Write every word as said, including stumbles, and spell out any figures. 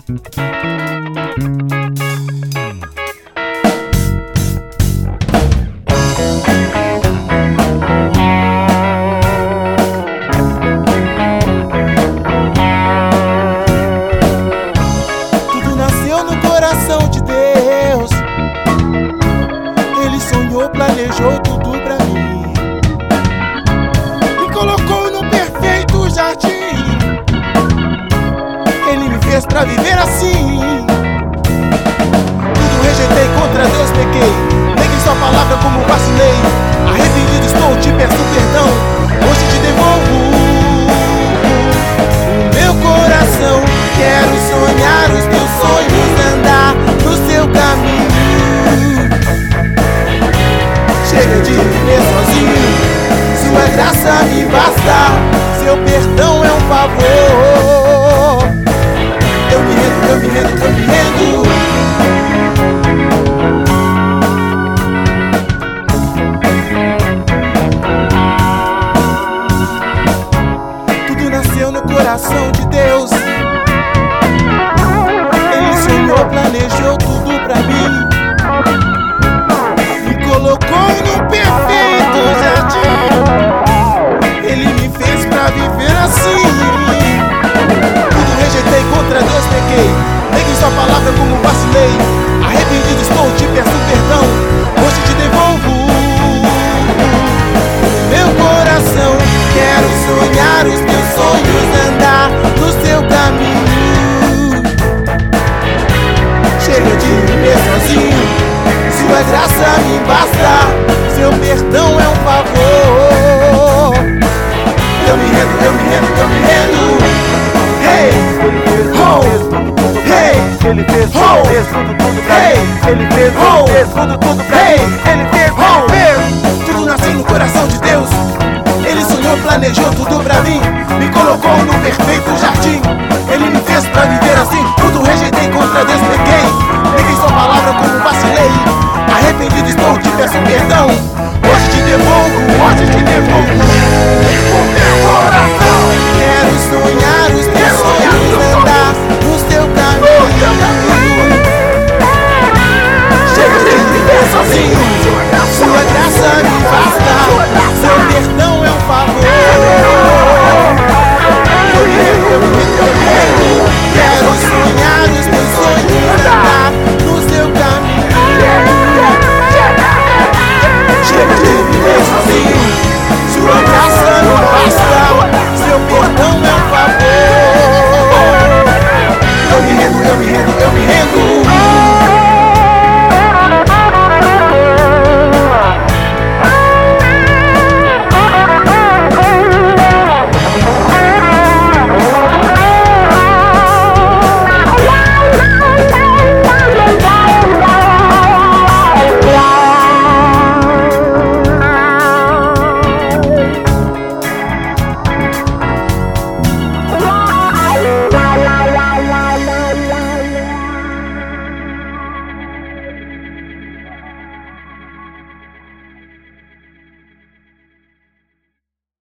Tudo nasceu no coração de Deus. Ele sonhou, planejou tudo pra mim. Me colocou no perfeito jardim. Ele me fez pra viver assim. Tudo rejeitei, contra Deus pequei. Neguei sua palavra como vacilei. Arrependido estou, te peço perdão. Hoje te devolvo o meu coração. Quero sonhar os teus sonhos, andar no seu caminho. Chega de viver sozinho, sua graça me basta. Seu perdão é um favor. Eu me rendo, eu me rendo, eu me rendo. Tudo nasceu no coração de Deus. Ele sonhou, planejou tudo pra mim. Me colocou no perfeito jardim. Ele me fez pra viver assim. Tudo rejeitei, contra Deus pequei. Neguei sua palavra como vacilei. Arrependido estou, te peço perdão. Hoje te devolvo o meu coração. Quero sonhar os teus sonhos, andar no seu caminho. Chega de viver sozinho, sua graça me basta. Seu perdão é um favor. Eu me rendo, eu me rendo, eu me rendo. Hey, ho, hey, Ele fez ho, tudo, fez tudo, tudo pra hey, mim. Ele fez ho, tudo, fez tudo, tudo pra hey, mim. Ele fez, ho, ele fez. tudo nasceu no coração de Deus. Ele sonhou, planejou tudo pra mim. Me colocou no perfeito jardim. Ele me fez pra viver assim.